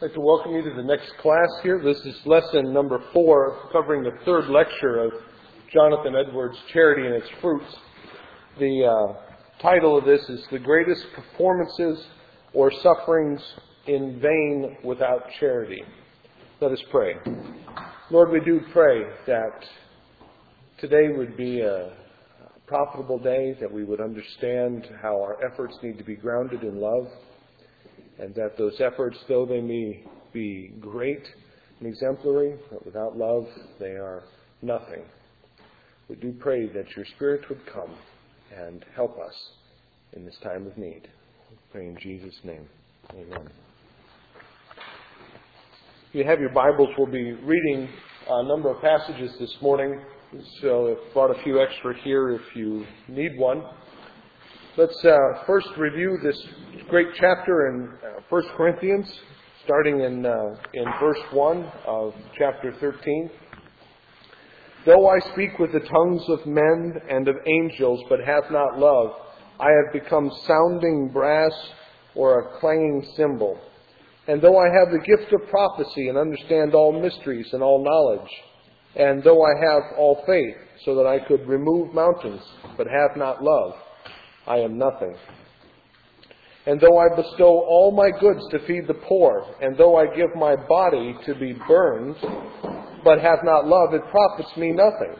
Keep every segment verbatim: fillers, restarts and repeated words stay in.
I'd like to welcome you to the next class here. This is lesson number four, covering the third lecture of Jonathan Edwards' Charity and Its Fruits. The uh, title of this is The Greatest Performances or Sufferings in Vain Without Charity. Let us pray. Lord, we do pray that today would be a profitable day, that we would understand how our efforts need to be grounded in love, and that those efforts, though they may be great and exemplary, but without love, they are nothing. We do pray that your Spirit would come and help us in this time of need. We pray in Jesus' name. Amen. If you have your Bibles, we'll be reading a number of passages this morning, so I've brought a few extra here if you need one. Let's uh, first review this great chapter in uh, First Corinthians, starting in uh, in verse one of chapter thirteen. Though I speak with the tongues of men and of angels, but have not love, I have become sounding brass or a clanging cymbal. And though I have the gift of prophecy and understand all mysteries and all knowledge, and though I have all faith, so that I could remove mountains, but have not love, I am nothing. And though I bestow all my goods to feed the poor, and though I give my body to be burned, but have not love, it profits me nothing.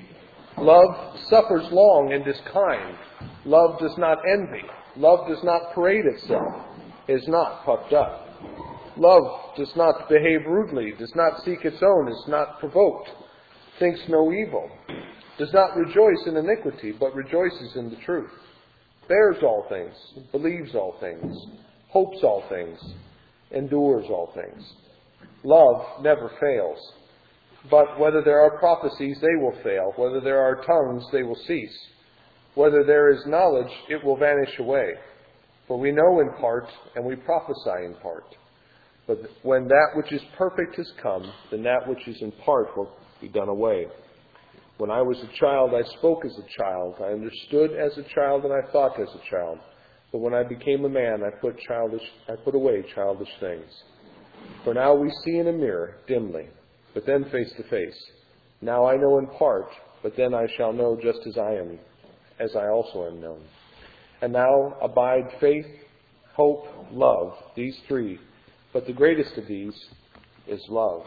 Love suffers long and is kind. Love does not envy. Love does not parade itself, is not puffed up. Love does not behave rudely, does not seek its own, is not provoked, thinks no evil, does not rejoice in iniquity, but rejoices in the truth, bears all things, believes all things, hopes all things, endures all things. Love never fails. But whether there are prophecies, they will fail. Whether there are tongues, they will cease. Whether there is knowledge, it will vanish away. For we know in part, and we prophesy in part. But when that which is perfect has come, then that which is in part will be done away. When I was a child, I spoke as a child. I understood as a child, and I thought as a child. But when I became a man, I put childish, I put away childish things. For now we see in a mirror, dimly, but then face to face. Now I know in part, but then I shall know just as I am, as I also am known. And now abide faith, hope, love, these three. But the greatest of these is love.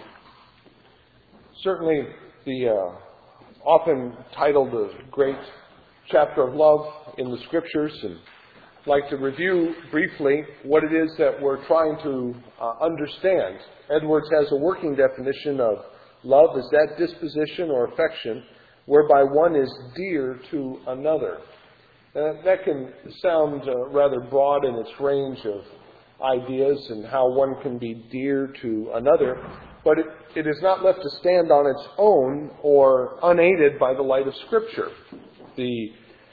Certainly, the uh, often titled the great chapter of love in the Scriptures, and I'd like to review briefly what it is that we're trying to uh, understand. Edwards has a working definition of love as that disposition or affection whereby one is dear to another. Uh, that can sound uh, rather broad in its range of ideas and how one can be dear to another, but it, it is not left to stand on its own or unaided by the light of Scripture. The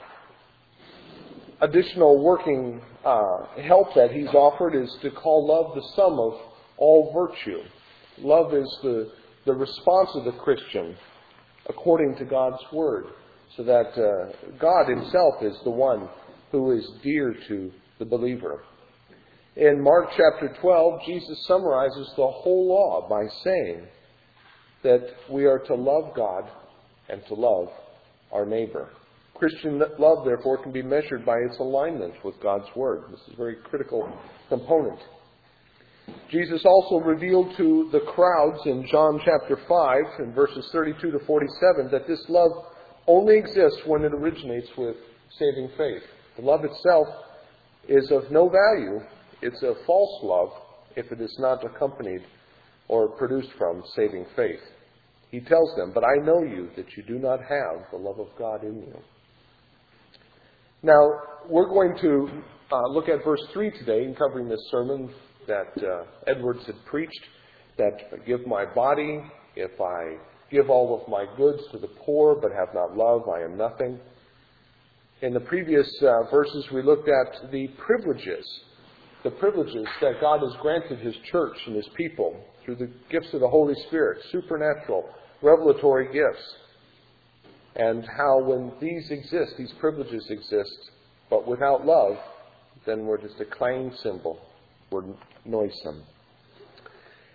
additional working uh, help that he's offered is to call love the sum of all virtue. Love is the, the response of the Christian according to God's Word, so that uh, God Himself is the one who is dear to the believer. In Mark chapter twelve, Jesus summarizes the whole law by saying that we are to love God and to love our neighbor. Christian love, therefore, can be measured by its alignment with God's Word. This is a very critical component. Jesus also revealed to the crowds in John chapter five, in verses thirty-two to forty-seven, that this love only exists when it originates with saving faith. The love itself is of no value. It's a false love if it is not accompanied or produced from saving faith. He tells them, "But I know you, that you do not have the love of God in you." Now, we're going to uh, look at verse three today in covering this sermon that uh, Edwards had preached, that if I give my body, if I give all of my goods to the poor but have not love, I am nothing. In the previous uh, verses, we looked at the privileges the privileges that God has granted His church and His people through the gifts of the Holy Spirit, supernatural, revelatory gifts, and how when these exist, these privileges exist, but without love, then we're just a clanging cymbal. We're noisome.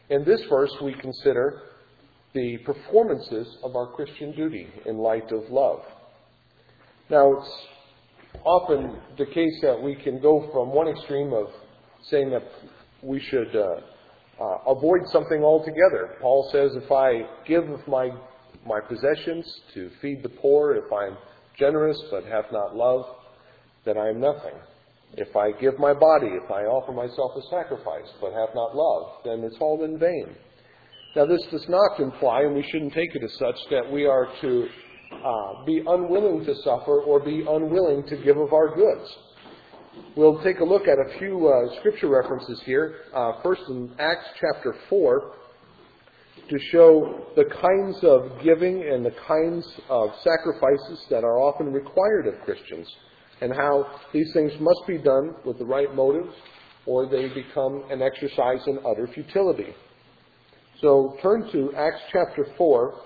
In this verse, we consider the performances of our Christian duty in light of love. Now, it's often the case that we can go from one extreme of saying that we should uh, uh, avoid something altogether. Paul says, if I give of my, my possessions to feed the poor, if I'm generous but have not love, then I am nothing. If I give my body, if I offer myself a sacrifice but have not love, then it's all in vain. Now, this does not imply, and we shouldn't take it as such, that we are to uh, be unwilling to suffer or be unwilling to give of our goods. We'll take a look at a few uh, scripture references here. Uh, first in Acts chapter four, to show the kinds of giving and the kinds of sacrifices that are often required of Christians, and how these things must be done with the right motives, or they become an exercise in utter futility. So turn to Acts chapter four.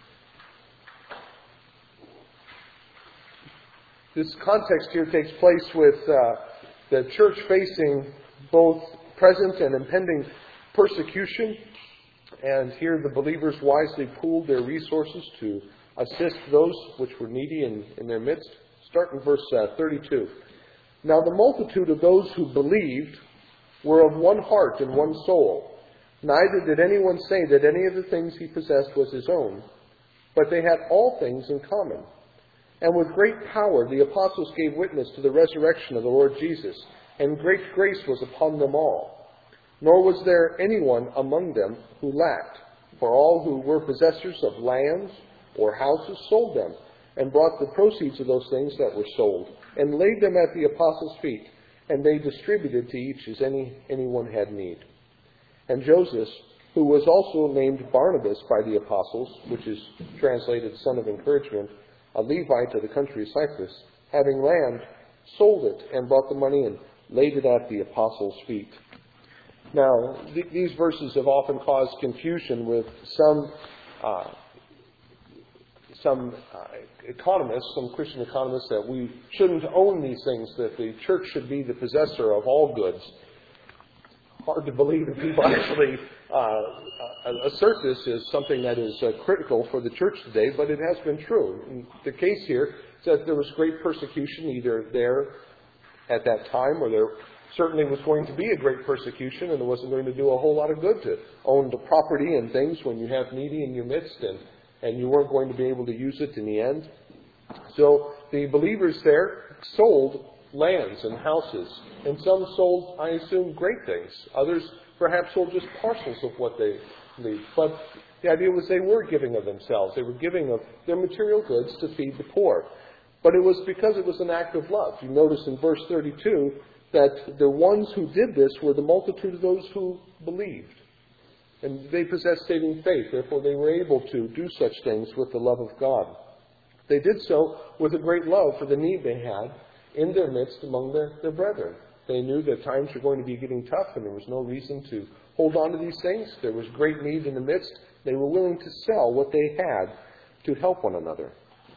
This context here takes place with uh, the church facing both present and impending persecution. And here the believers wisely pooled their resources to assist those which were needy in, in their midst. Start in verse uh, thirty-two. Now the multitude of those who believed were of one heart and one soul. Neither did anyone say that any of the things he possessed was his own, but they had all things in common. And with great power the apostles gave witness to the resurrection of the Lord Jesus, and great grace was upon them all. Nor was there anyone among them who lacked, for all who were possessors of lands or houses sold them, and brought the proceeds of those things that were sold, and laid them at the apostles' feet, and they distributed to each as any anyone had need. And Joseph, who was also named Barnabas by the apostles, which is translated son of encouragement, a Levite of the country of Cyprus, having land, sold it, and brought the money and laid it at the apostles' feet. Now, th- these verses have often caused confusion with some uh, some uh, economists, some Christian economists, that we shouldn't own these things, that the church should be the possessor of all goods. Hard to believe that people actually uh, assert this as something that is uh, critical for the church today, but it has been true. And the case here is that there was great persecution either there at that time, or there certainly was going to be a great persecution, and it wasn't going to do a whole lot of good to own the property and things when you have needy in your midst, and, and you weren't going to be able to use it in the end. So the believers there sold lands and houses, and some sold, I assume, great things. Others perhaps sold just parcels of what they leave. But the idea was they were giving of themselves. They were giving of their material goods to feed the poor. But it was because it was an act of love. You notice in verse thirty-two that the ones who did this were the multitude of those who believed. And they possessed saving faith. Therefore, they were able to do such things with the love of God. They did so with a great love for the need they had in their midst among their, their brethren. They knew that times were going to be getting tough, and there was no reason to hold on to these things. There was great need in the midst. They were willing to sell what they had to help one another.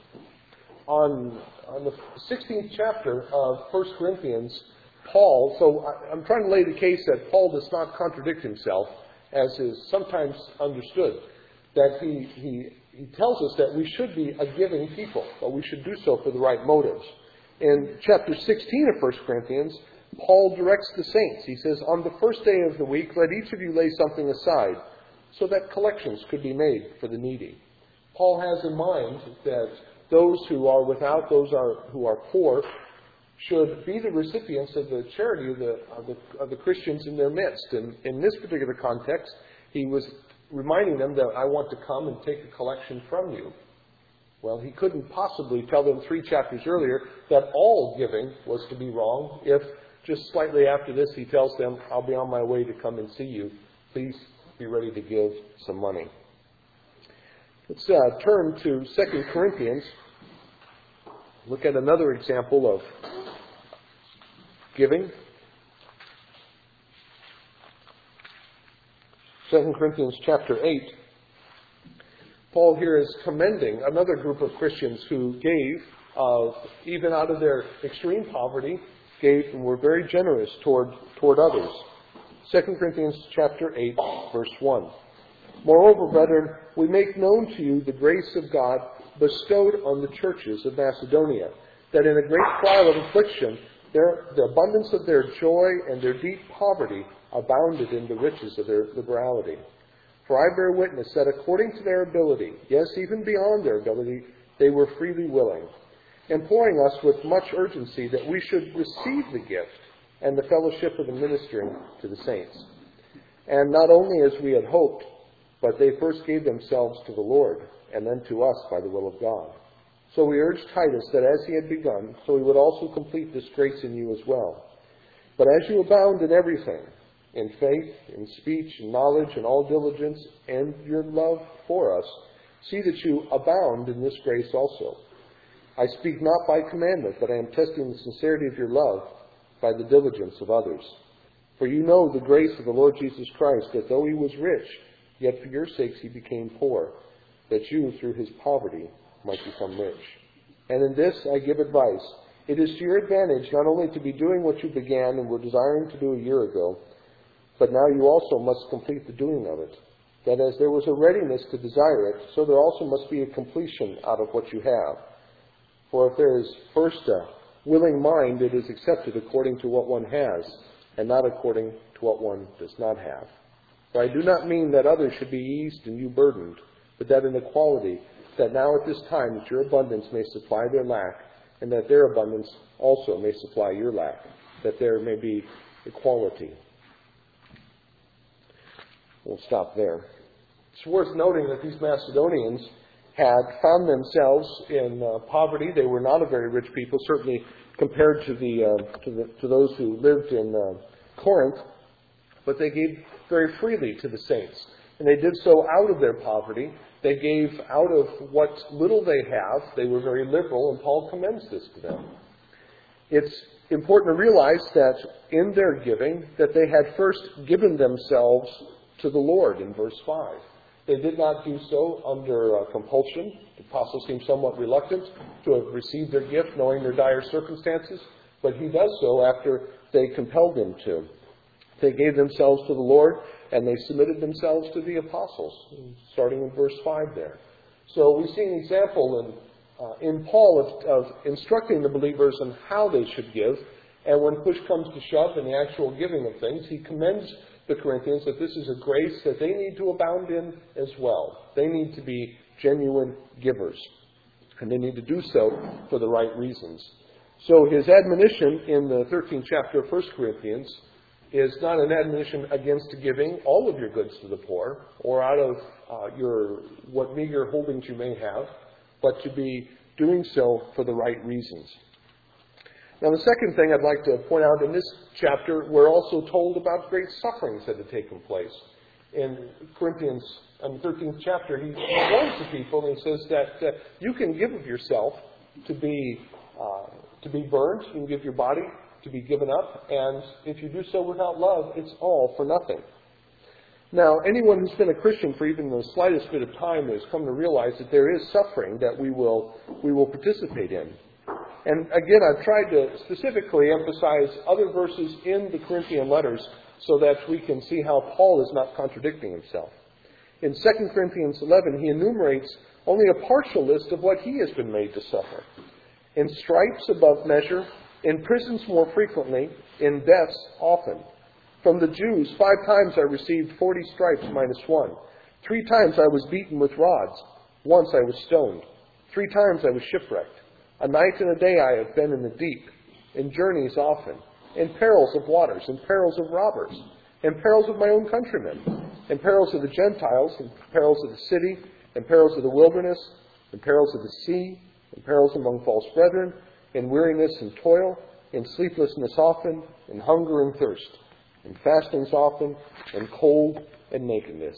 On, on the sixteenth chapter of First Corinthians, Paul, so I, I'm trying to lay the case that Paul does not contradict himself, as is sometimes understood, that he, he, he tells us that we should be a giving people, but we should do so for the right motives. In chapter sixteen of First Corinthians, Paul directs the saints. He says, on the first day of the week, let each of you lay something aside, so that collections could be made for the needy. Paul has in mind that those who are without, those are, who are poor, should be the recipients of the charity of the, of the, of the Christians in their midst. And in this particular context, he was reminding them that I want to come and take a collection from you. Well, he couldn't possibly tell them three chapters earlier that all giving was to be wrong if just slightly after this he tells them, I'll be on my way to come and see you. Please be ready to give some money. Let's uh, turn to Second Corinthians. Look at another example of giving. Second Corinthians chapter eight. Paul here is commending another group of Christians who gave, uh, even out of their extreme poverty, gave and were very generous toward, toward others. Second Corinthians chapter eight, verse one. Moreover, brethren, we make known to you the grace of God bestowed on the churches of Macedonia, that in a great trial of affliction, their, the abundance of their joy and their deep poverty abounded in the riches of their liberality. For I bear witness that according to their ability, yes, even beyond their ability, they were freely willing, imploring us with much urgency that we should receive the gift and the fellowship of the ministering to the saints. And not only as we had hoped, but they first gave themselves to the Lord, and then to us by the will of God. So we urged Titus that as he had begun, so he would also complete this grace in you as well. But as you abound in everything, in faith, in speech, in knowledge, in all diligence, and your love for us, see that you abound in this grace also. I speak not by commandment, but I am testing the sincerity of your love by the diligence of others. For you know the grace of the Lord Jesus Christ, that though he was rich, yet for your sakes he became poor, that you, through his poverty, might become rich. And in this I give advice. It is to your advantage not only to be doing what you began and were desiring to do a year ago, but now you also must complete the doing of it. That as there was a readiness to desire it, so there also must be a completion out of what you have. For if there is first a willing mind, it is accepted according to what one has, and not according to what one does not have. For I do not mean that others should be eased and you burdened, but that in equality, that now at this time that your abundance may supply their lack, and that their abundance also may supply your lack, that there may be equality. We'll stop there. It's worth noting that these Macedonians had found themselves in uh, poverty. They were not a very rich people, certainly compared to the uh, to, the, to those who lived in uh, Corinth, but they gave very freely to the saints. And they did so out of their poverty. They gave out of what little they have. They were very liberal, and Paul commends this to them. It's important to realize that in their giving, that they had first given themselves to the Lord in verse five. They did not do so under uh, compulsion. The apostle seems somewhat reluctant to have received their gift, knowing their dire circumstances, but he does so after they compelled him to. They gave themselves to the Lord, and they submitted themselves to the apostles, starting in verse five there. So we see an example in, uh, in Paul of, of instructing the believers on how they should give, and when push comes to shove in the actual giving of things, he commends the Corinthians that this is a grace that they need to abound in as well. They need to be genuine givers, and they need to do so for the right reasons. So his admonition in the thirteenth chapter of First Corinthians is not an admonition against giving all of your goods to the poor, or out of uh, your what meager holdings you may have, but to be doing so for the right reasons. Now, the second thing I'd like to point out in this chapter, we're also told about great sufferings that had taken place. In Corinthians, in the thirteenth chapter, he warns the people and he says that uh, you can give of yourself to be uh, to be burned. You can give your body to be given up, and if you do so without love, it's all for nothing. Now, anyone who's been a Christian for even the slightest bit of time has come to realize that there is suffering that we will we will participate in. And again, I've tried to specifically emphasize other verses in the Corinthian letters so that we can see how Paul is not contradicting himself. In Second Corinthians eleven, he enumerates only a partial list of what he has been made to suffer. In stripes above measure, in prisons more frequently, in deaths often. From the Jews, five times I received forty stripes minus one. Three times I was beaten with rods. Once I was stoned. Three times I was shipwrecked. A night and a day I have been in the deep, in journeys often, in perils of waters, in perils of robbers, in perils of my own countrymen, in perils of the Gentiles, in perils of the city, in perils of the wilderness, in perils of the sea, in perils among false brethren, in weariness and toil, in sleeplessness often, in hunger and thirst, in fastings often, in cold and nakedness.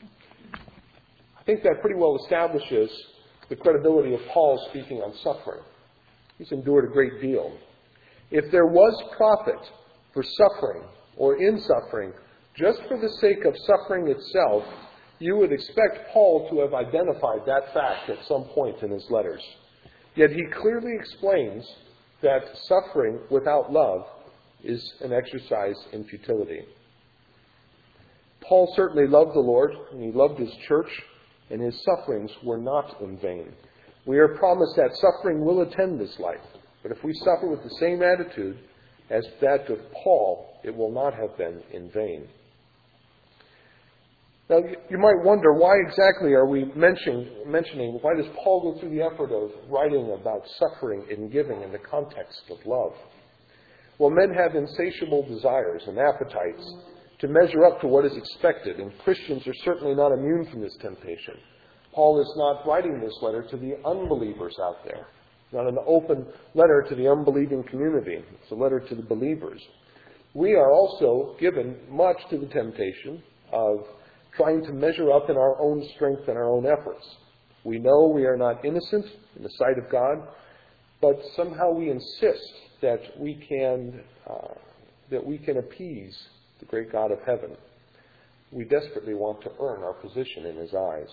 I think that pretty well establishes the credibility of Paul speaking on suffering. He's endured a great deal. If there was profit for suffering or in suffering, just for the sake of suffering itself, you would expect Paul to have identified that fact at some point in his letters. Yet he clearly explains that suffering without love is an exercise in futility. Paul certainly loved the Lord, and he loved his church, and his sufferings were not in vain. We are promised that suffering will attend this life, but if we suffer with the same attitude as that of Paul, it will not have been in vain. Now, you might wonder, why exactly are we mentioning, mentioning, why does Paul go through the effort of writing about suffering and giving in the context of love? Well, men have insatiable desires and appetites to measure up to what is expected, and Christians are certainly not immune from this temptation. Paul is not writing this letter to the unbelievers out there, not an open letter to the unbelieving community. It's a letter to the believers. We are also given much to the temptation of trying to measure up in our own strength and our own efforts. We know we are not innocent in the sight of God, but somehow we insist that we can uh, that we can appease the great God of heaven. We desperately want to earn our position in his eyes.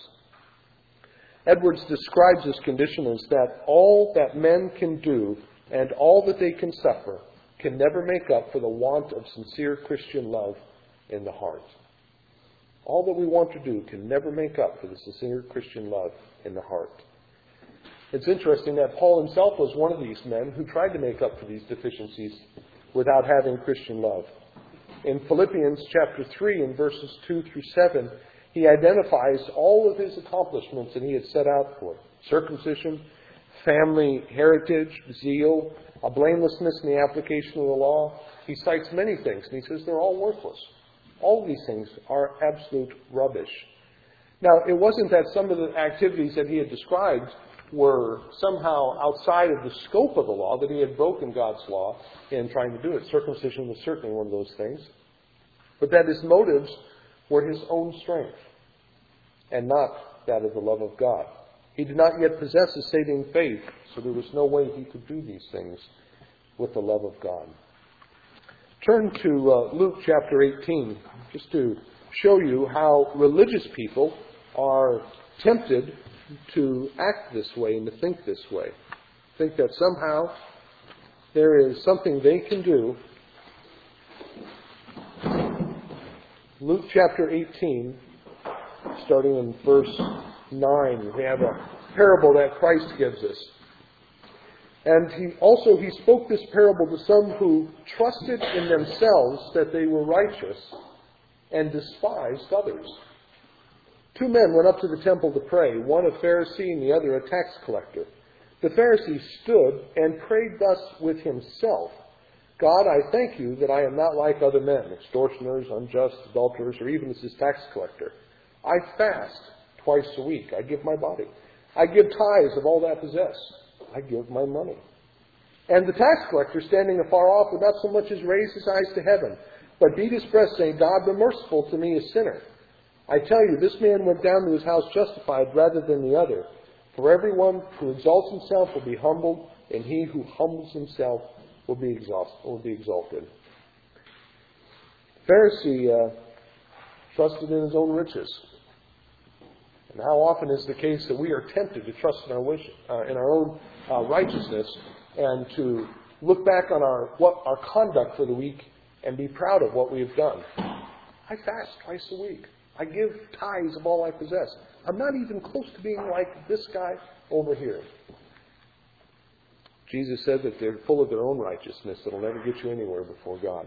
Edwards describes this condition as that all that men can do and all that they can suffer can never make up for the want of sincere Christian love in the heart. All that we want to do can never make up for the sincere Christian love in the heart. It's interesting that Paul himself was one of these men who tried to make up for these deficiencies without having Christian love. In Philippians chapter three, in verses two through seven, he identifies all of his accomplishments that he had set out for. Circumcision, family heritage, zeal, a blamelessness in the application of the law. He cites many things, and he says they're all worthless. All of these things are absolute rubbish. Now, it wasn't that some of the activities that he had described were somehow outside of the scope of the law, that he had broken God's law in trying to do it. Circumcision was certainly one of those things. But that his motives were his own strength and not that of the love of God. He did not yet possess a saving faith, so there was no way he could do these things with the love of God. Turn to uh, Luke chapter eighteen, just to show you how religious people are tempted to act this way and to think this way. Think that somehow there is something they can do. Luke chapter eighteen, starting in verse nine, we have a parable that Christ gives us. And he also he spoke this parable to some who trusted in themselves that they were righteous and despised others. Two men went up to the temple to pray, one a Pharisee and the other a tax collector. The Pharisee stood and prayed thus with himself, God, I thank you that I am not like other men, extortioners, unjust, adulterers, or even as this tax collector. I fast twice a week. I give my body. I give tithes of all that I possess. I give my money. And the tax collector, standing afar off, would not so much as raise his eyes to heaven, but beat his breast, saying, God, be merciful to me, a sinner. I tell you, this man went down to his house justified rather than the other. For everyone who exalts himself will be humbled, and he who humbles himself will be, exhaust, will be exalted. The Pharisee uh, trusted in his own riches. And how often is the case that we are tempted to trust in our wish, uh, in our own uh, righteousness and to look back on our what our conduct for the week and be proud of what we have done. I fast twice a week. I give tithes of all I possess. I'm not even close to being like this guy over here. Jesus said that they're full of their own righteousness that'll never get you anywhere before God.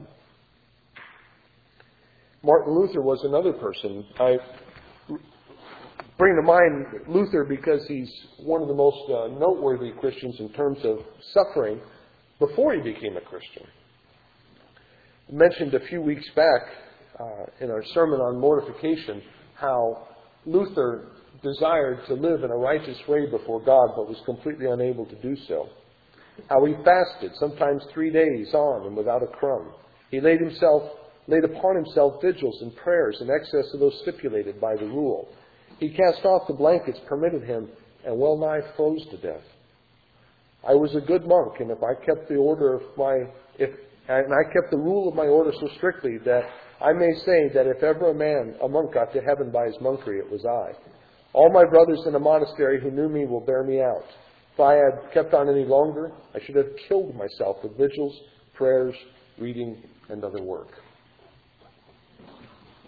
Martin Luther was another person. I bring to mind Luther because he's one of the most uh, noteworthy Christians in terms of suffering before he became a Christian. I mentioned a few weeks back uh, in our sermon on mortification how Luther desired to live in a righteous way before God but was completely unable to do so. How he fasted, sometimes three days on and without a crumb. He laid himself, laid upon himself vigils and prayers in excess of those stipulated by the rule. He cast off the blankets permitted him and well nigh froze to death. I was a good monk, and if I kept the order of my, if and I kept the rule of my order so strictly that I may say that if ever a man, a monk, got to heaven by his monkery, it was I. All my brothers in the monastery who knew me will bear me out. If I had kept on any longer, I should have killed myself with vigils, prayers, reading, and other work.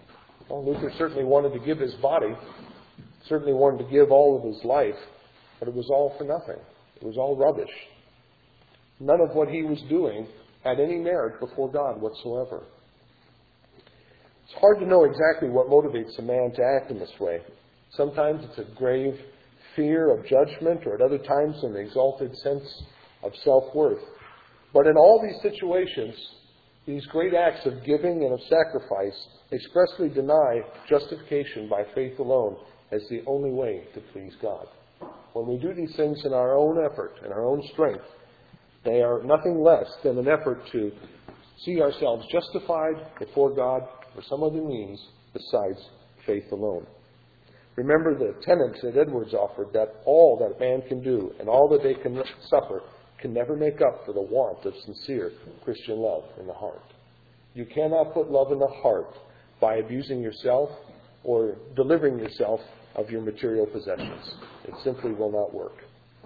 Well, Luther certainly wanted to give his body, certainly wanted to give all of his life, but it was all for nothing. It was all rubbish. None of what he was doing had any merit before God whatsoever. It's hard to know exactly what motivates a man to act in this way. Sometimes it's a grave fear of judgment, or at other times an exalted sense of self-worth. But in all these situations, these great acts of giving and of sacrifice expressly deny justification by faith alone as the only way to please God. When we do these things in our own effort, in our own strength, they are nothing less than an effort to see ourselves justified before God for some other means besides faith alone. Remember the tenets that Edwards offered, that all that man can do and all that they can suffer can never make up for the want of sincere Christian love in the heart. You cannot put love in the heart by abusing yourself or delivering yourself of your material possessions. It simply will not work.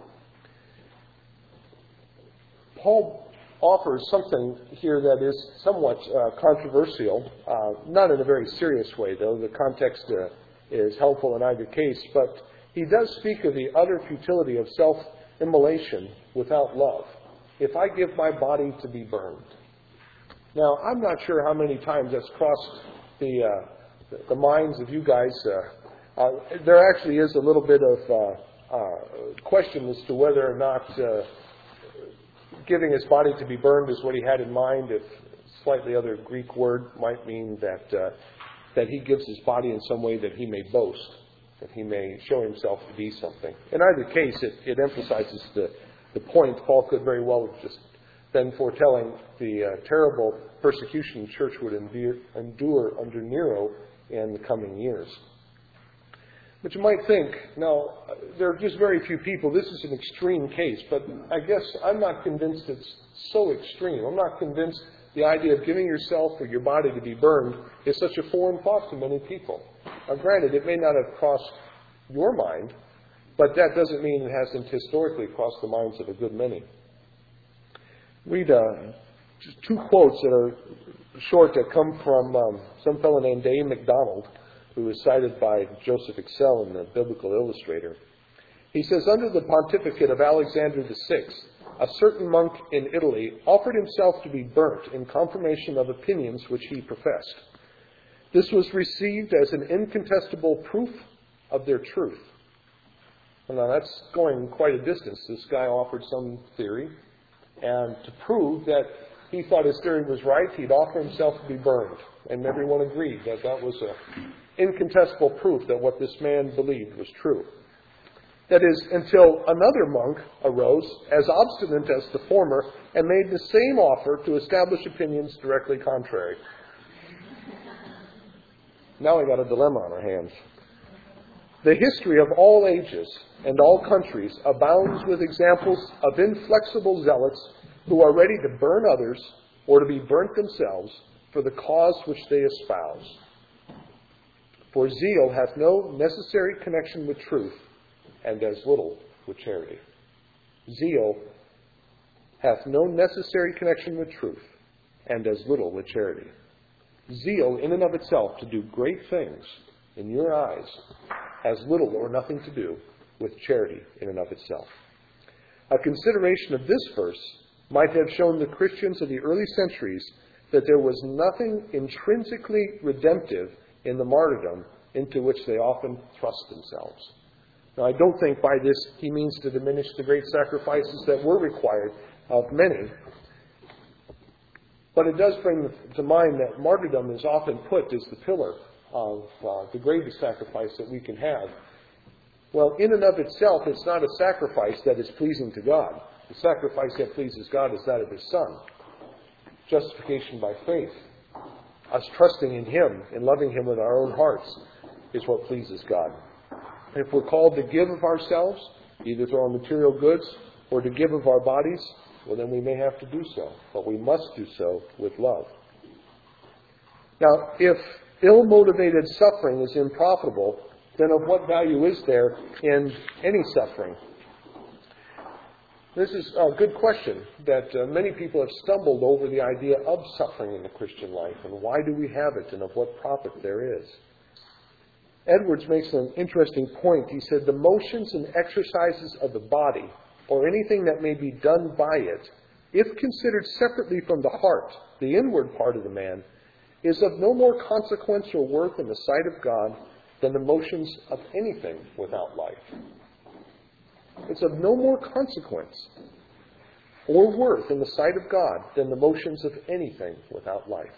Paul offers something here that is somewhat uh, controversial, uh, not in a very serious way, though. The context uh, is helpful in either case, but he does speak of the utter futility of self-immolation without love. If I give my body to be burned. Now, I'm not sure how many times that's crossed the uh, the minds of you guys. Uh, uh, there actually is a little bit of uh, uh, question as to whether or not uh, giving his body to be burned is what he had in mind. If slightly other Greek word might mean that uh, that he gives his body in some way that he may boast, that he may show himself to be something. In either case, it, it emphasizes the, the point. Paul could very well have just been foretelling the uh, terrible persecution the church would endure, endure under Nero in the coming years. But you might think, now, there are just very few people. This is an extreme case, but I guess I'm not convinced it's so extreme. I'm not convinced the idea of giving yourself or your body to be burned is such a foreign thought to many people. Now, granted, it may not have crossed your mind, but that doesn't mean it hasn't historically crossed the minds of a good many. Read uh, just two quotes that are short that come from um, some fellow named A. MacDonald, who is cited by Joseph Excel in the Biblical Illustrator. He says, under the pontificate of Alexander the Sixth, a certain monk in Italy offered himself to be burnt in confirmation of opinions which he professed. This was received as an incontestable proof of their truth. Well, now that's going quite a distance. This guy offered some theory, and to prove that he thought his theory was right, he'd offer himself to be burned. And everyone agreed that that was an incontestable proof that what this man believed was true. That is, until another monk arose, as obstinate as the former, and made the same offer to establish opinions directly contrary. Now we got a dilemma on our hands. The history of all ages and all countries abounds with examples of inflexible zealots who are ready to burn others or to be burnt themselves for the cause which they espouse. For zeal hath no necessary connection with truth, and as little with charity. Zeal hath no necessary connection with truth, and as little with charity. Zeal in and of itself to do great things in your eyes has little or nothing to do with charity in and of itself. A consideration of this verse might have shown the Christians of the early centuries that there was nothing intrinsically redemptive in the martyrdom into which they often thrust themselves. Now, I don't think by this he means to diminish the great sacrifices that were required of many, but it does bring to mind that martyrdom is often put as the pillar of uh, the greatest sacrifice that we can have. Well, in and of itself, it's not a sacrifice that is pleasing to God. The sacrifice that pleases God is that of His Son. Justification by faith, us trusting in Him and loving Him with our own hearts, is what pleases God. If we're called to give of ourselves, either through our material goods or to give of our bodies, well, then we may have to do so. But we must do so with love. Now, if ill-motivated suffering is unprofitable, then of what value is there in any suffering? This is a good question that uh, many people have stumbled over the idea of suffering in the Christian life, and why do we have it, and of what profit there is. Edwards makes an interesting point. He said, the motions and exercises of the body, or anything that may be done by it, if considered separately from the heart, the inward part of the man, is of no more consequence or worth in the sight of God than the motions of anything without life. It's of no more consequence or worth in the sight of God than the motions of anything without life.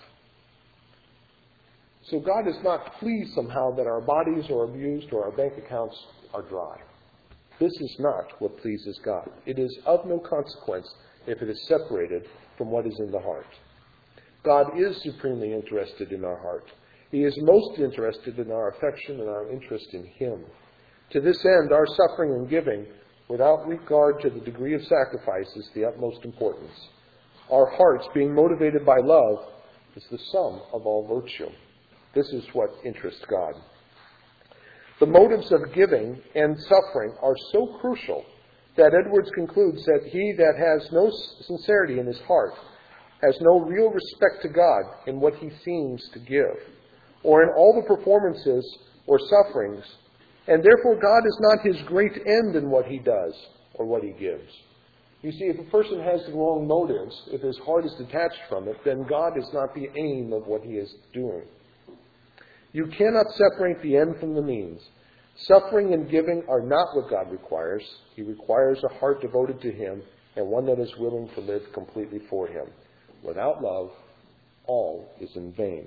So God is not pleased somehow that our bodies are abused or our bank accounts are dry. This is not what pleases God. It is of no consequence if it is separated from what is in the heart. God is supremely interested in our heart. He is most interested in our affection and our interest in Him. To this end, our suffering and giving, without regard to the degree of sacrifice, is the utmost importance. Our hearts, being motivated by love, is the sum of all virtue. This is what interests God. The motives of giving and suffering are so crucial that Edwards concludes that he that has no sincerity in his heart has no real respect to God in what he seems to give, or in all the performances or sufferings, and therefore God is not his great end in what he does or what he gives. You see, if a person has the wrong motives, if his heart is detached from it, then God is not the aim of what he is doing. You cannot separate the end from the means. Suffering and giving are not what God requires. He requires a heart devoted to Him and one that is willing to live completely for Him. Without love, all is in vain.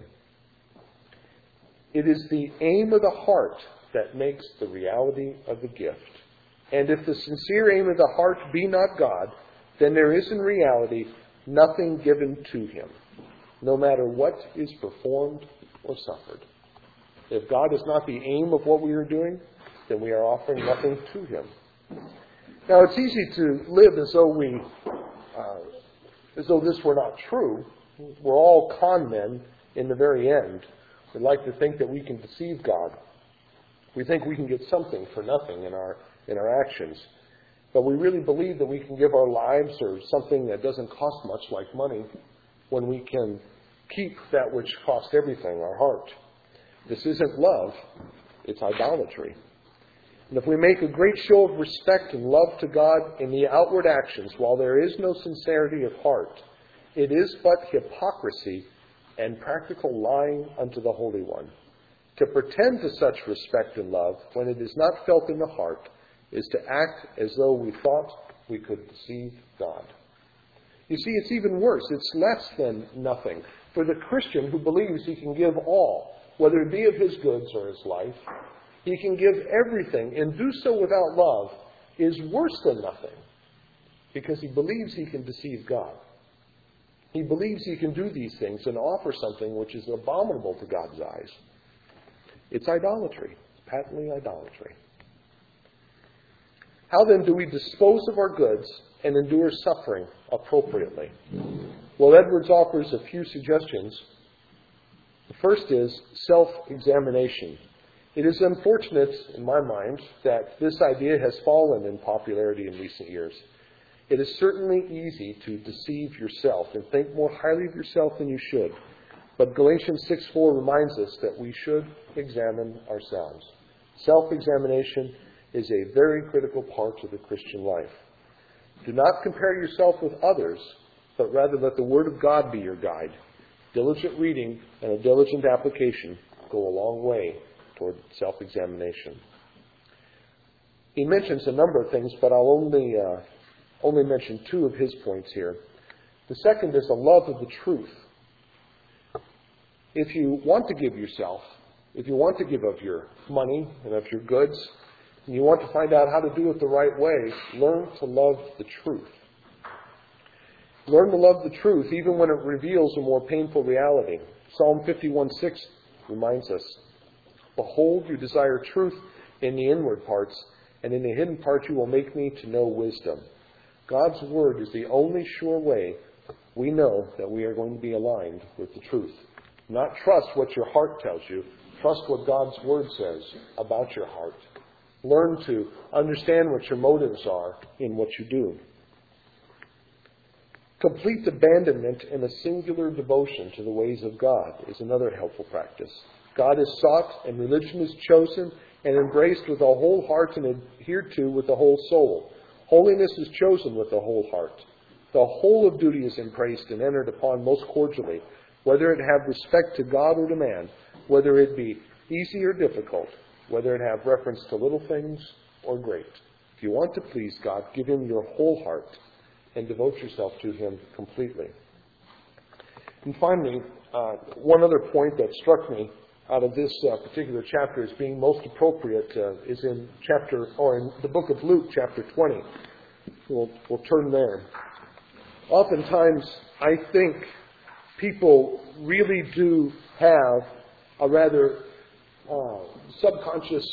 It is the aim of the heart that makes the reality of the gift. And if the sincere aim of the heart be not God, then there is in reality nothing given to Him, no matter what is performed or suffered. If God is not the aim of what we are doing, then we are offering nothing to Him. Now, it's easy to live as though we, uh, as though this were not true. We're all con men in the very end. We like to think that we can deceive God. We think we can get something for nothing in our in our actions. But we really believe that we can give our lives or something that doesn't cost much, like money, when we can keep that which cost everything, our heart. This isn't love, it's idolatry. And if we make a great show of respect and love to God in the outward actions, while there is no sincerity of heart, it is but hypocrisy and practical lying unto the Holy One. To pretend to such respect and love when it is not felt in the heart is to act as though we thought we could deceive God. You see, it's even worse. It's less than nothing. For the Christian who believes he can give all, whether it be of his goods or his life, he can give everything and do so without love, is worse than nothing, because he believes he can deceive God. He believes he can do these things and offer something which is abominable to God's eyes. It's idolatry, patently idolatry. How then do we dispose of our goods and endure suffering appropriately? Well, Edwards offers a few suggestions. The first is self-examination. It is unfortunate, in my mind, that this idea has fallen in popularity in recent years. It is certainly easy to deceive yourself and think more highly of yourself than you should. But Galatians six four reminds us that we should examine ourselves. Self-examination is a very critical part of the Christian life. Do not compare yourself with others, but rather let the Word of God be your guide. Diligent reading and a diligent application go a long way toward self-examination. He mentions a number of things, but I'll only uh, only mention two of his points here. The second is a love of the truth. If you want to give yourself, if you want to give of your money and of your goods, and you want to find out how to do it the right way, learn to love the truth. Learn to love the truth even when it reveals a more painful reality. Psalm fifty-one six reminds us, "Behold, you desire truth in the inward parts, and in the hidden part you will make me to know wisdom." God's Word is the only sure way we know that we are going to be aligned with the truth. Not trust what your heart tells you. Trust what God's Word says about your heart. Learn to understand what your motives are in what you do. Complete abandonment and a singular devotion to the ways of God is another helpful practice. God is sought and religion is chosen and embraced with the whole heart and adhered to with the whole soul. Holiness is chosen with the whole heart. The whole of duty is embraced and entered upon most cordially, whether it have respect to God or to man, whether it be easy or difficult, whether it have reference to little things or great. If you want to please God, give Him your whole heart and devote yourself to Him completely. And finally, uh, one other point that struck me out of this uh, particular chapter as being most appropriate uh, is in chapter, or in the book of Luke, chapter twenty. We'll, we'll turn there. Oftentimes, I think people really do have a rather uh, subconscious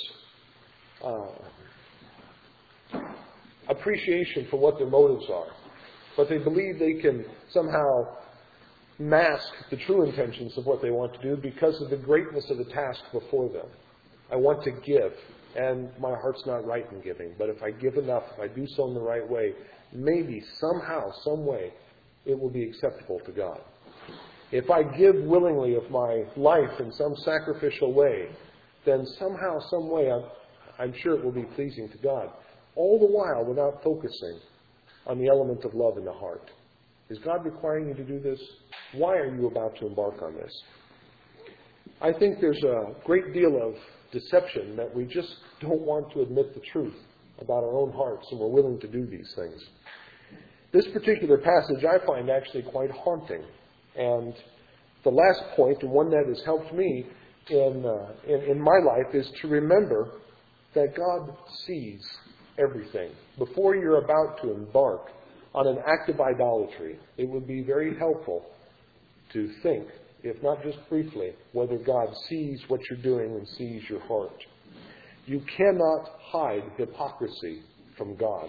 uh, appreciation for what their motives are. But they believe they can somehow mask the true intentions of what they want to do because of the greatness of the task before them. I want to give, and my heart's not right in giving. But if I give enough, if I do so in the right way, maybe, somehow, some way, it will be acceptable to God. If I give willingly of my life in some sacrificial way, then somehow, some way, I'm, I'm sure it will be pleasing to God. All the while without focusing on the element of love in the heart. Is God requiring you to do this? Why are you about to embark on this? I think there's a great deal of deception that we just don't want to admit the truth about our own hearts, and we're willing to do these things. This particular passage I find actually quite haunting. And the last point, and one that has helped me in, uh, in, in my life, is to remember that God sees everything. Before you're about to embark on an act of idolatry, it would be very helpful to think, if not just briefly, whether God sees what you're doing and sees your heart. You cannot hide hypocrisy from God.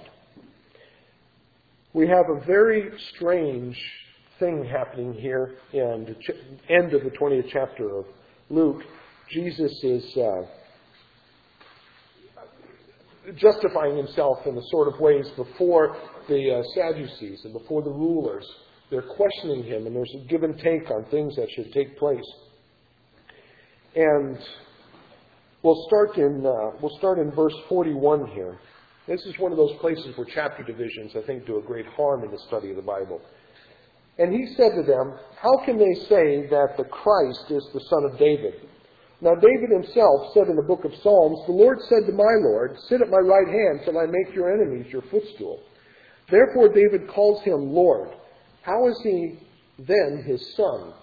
We have a very strange thing happening here in the ch- end of the twentieth chapter of Luke. Jesus is uh, justifying himself in the sort of ways before the uh, Sadducees and before the rulers. They're questioning him, and there's a give and take on things that should take place. And we'll start in uh, we'll start in verse forty-one here. This is one of those places where chapter divisions, I think, do a great harm in the study of the Bible. And he said to them, "How can they say that the Christ is the son of David? Now David himself said in the book of Psalms, 'The Lord said to my Lord, sit at my right hand till I make your enemies your footstool.' Therefore David calls him Lord. How is he then his son?"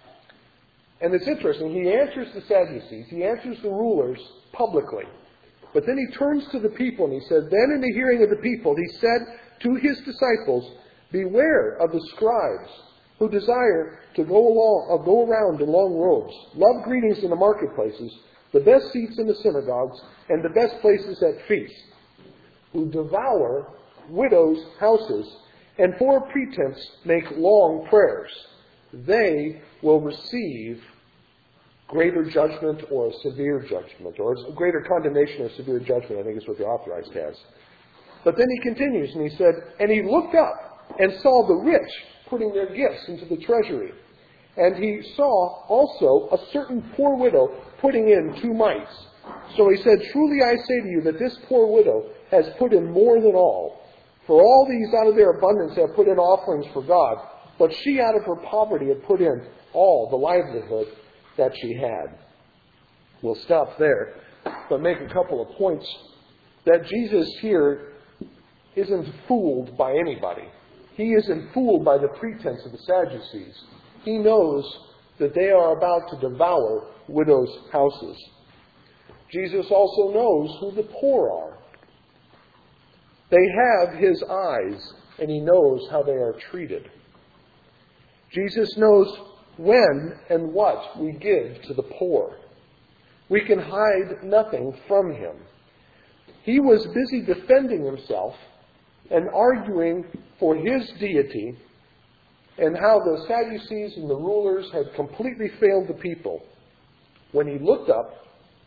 And it's interesting. He answers the Sadducees. He answers the rulers publicly. But then he turns to the people and he said, "Then in the hearing of the people, he said to his disciples, 'Beware of the scribes who desire to go along, uh, go around in long robes, love greetings in the marketplaces, the best seats in the synagogues, and the best places at feasts, who devour widows' houses, and for pretense make long prayers. They will receive greater judgment or severe judgment, or greater condemnation or severe judgment,' I think is what the authorized has. But then he continues and he said, 'And he looked up and saw the rich putting their gifts into the treasury. And he saw also a certain poor widow putting in two mites. So he said, Truly I say to you that this poor widow has put in more than all. For all these out of their abundance have put in offerings for God, but she out of her poverty had put in all the livelihood that she had.'" We'll stop there, but make a couple of points. That Jesus here isn't fooled by anybody. He isn't fooled by the pretense of the Sadducees. He knows that they are about to devour widows' houses. Jesus also knows who the poor are. They have his eyes, and he knows how they are treated. Jesus knows when and what we give to the poor. We can hide nothing from him. He was busy defending himself and arguing for his deity and how the Sadducees and the rulers had completely failed the people when he looked up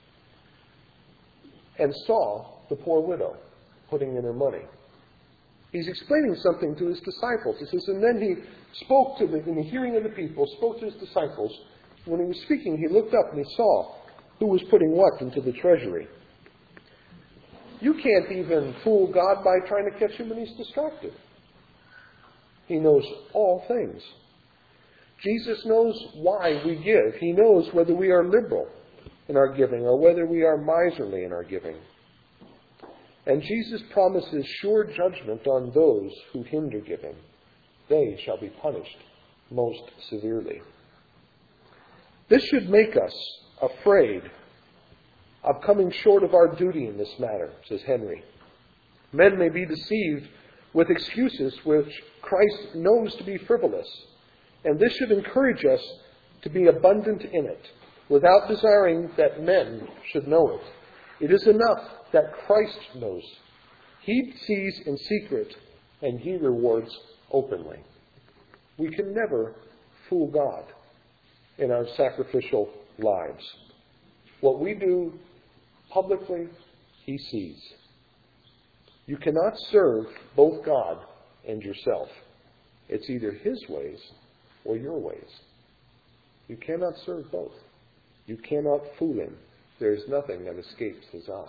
and saw the poor widow putting in her money. He's explaining something to his disciples. He says, and then he spoke to them in the hearing of the people, spoke to his disciples. When he was speaking, he looked up and he saw who was putting what into the treasury. You can't even fool God by trying to catch him when he's distracted. He knows all things. Jesus knows why we give. He knows whether we are liberal in our giving or whether we are miserly in our giving. And Jesus promises sure judgment on those who hinder giving. They shall be punished most severely. This should make us afraid of coming short of our duty in this matter, says Henry. Men may be deceived with excuses which Christ knows to be frivolous, and this should encourage us to be abundant in it, without desiring that men should know it. It is enough that Christ knows. He sees in secret, and he rewards openly. We can never fool God in our sacrificial lives. What we do publicly, he sees. You cannot serve both God and yourself. It's either his ways or your ways. You cannot serve both. You cannot fool him. There is nothing that escapes his eye.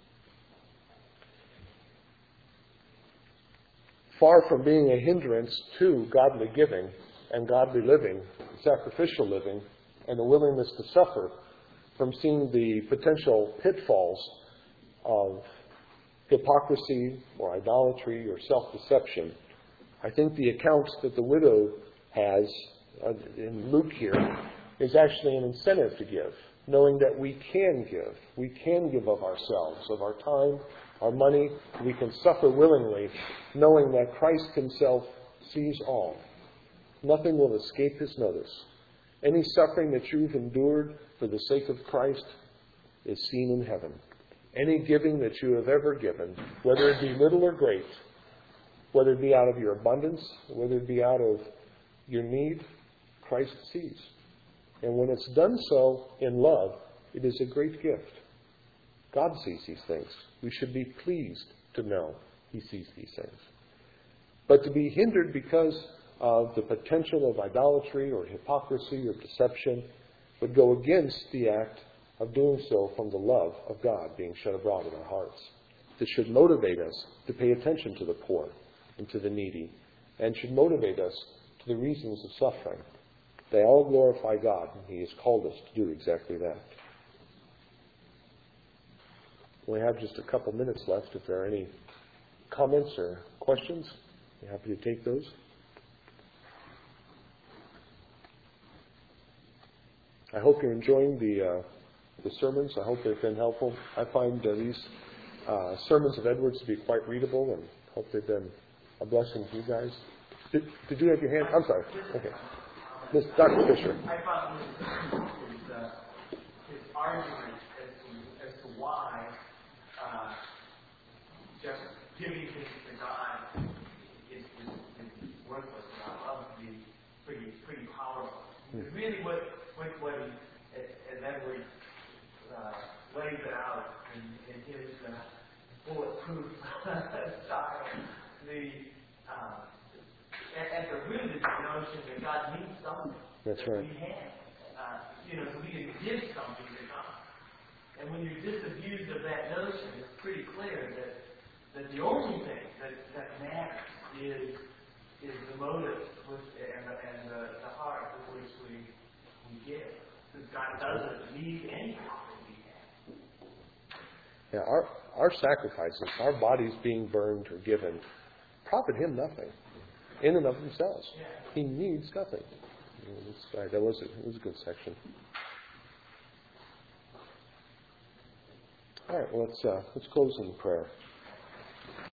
Far from being a hindrance to godly giving and godly living, sacrificial living, and a willingness to suffer from seeing the potential pitfalls of hypocrisy or idolatry or self-deception, I think the account that the widow has uh, in Luke here is actually an incentive to give, knowing that we can give. We can give of ourselves, of our time, our money. We can suffer willingly, knowing that Christ himself sees all. Nothing will escape his notice. Any suffering that you've endured for the sake of Christ is seen in heaven. Any giving that you have ever given, whether it be little or great, whether it be out of your abundance, whether it be out of your need, Christ sees. And when it's done so in love, it is a great gift. God sees these things. We should be pleased to know he sees these things. But to be hindered because of the potential of idolatry or hypocrisy or deception would go against the act of doing so from the love of God being shed abroad in our hearts. This should motivate us to pay attention to the poor and to the needy, and should motivate us to the reasons of suffering. They all glorify God, and he has called us to do exactly that. We have just a couple minutes left. If there are any comments or questions, I'm happy to take those. I hope you're enjoying the uh, the sermons. I hope they've been helpful. I find uh, these uh, sermons of Edwards to be quite readable, and hope they've been a blessing to you guys. Did, did you have your hand? I'm sorry. Okay. Miss Doctor Fisher. I found his, his, uh, his argument as to, as to why uh, just giving things to God is, is, is worthless. And I love it to be pretty, pretty powerful. Hmm. Really, what, what, what he, as Edward uh, lays it out in, in his uh, bulletproof style, the uh, At, at the root is the notion that God needs something. That's that right. We have. Uh, you know, we can give something to God. And when you're disabused of that notion, it's pretty clear that, that the only thing that, that matters is is the motive with, and, the, and the, the heart with which we, we give. Because God doesn't need anything that we have. Yeah, our, our sacrifices, our bodies being burned or given, profit him nothing. In and of themselves. Yeah. He needs nothing. Right, that was a, it was a good section. All right, well, let's, uh, let's close in prayer.